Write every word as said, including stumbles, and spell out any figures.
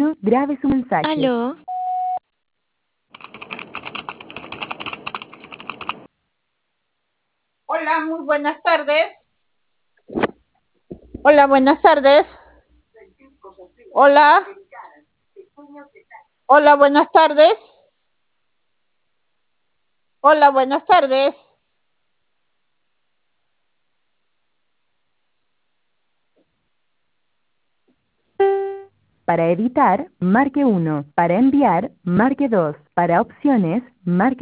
uno, grabe su mensaje. Aló. Hola, muy buenas tardes. Hola, buenas tardes. Hola. Hola, buenas tardes. Hola, buenas tardes. Para editar, marque uno. Para enviar, marque dos. Para opciones, marque